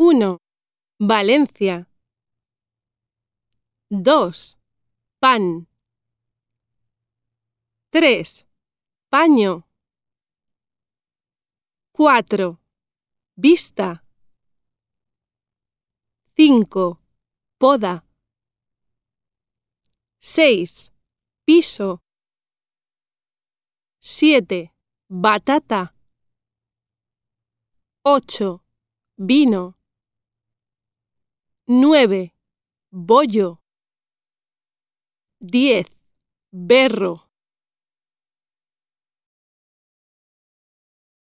1. Valencia. 2. Pan. 3. Paño. 4. Vista. 5. Poda. 6. Piso. 7. Batata. 8. Vino. 9. Bollo. 10. Berro.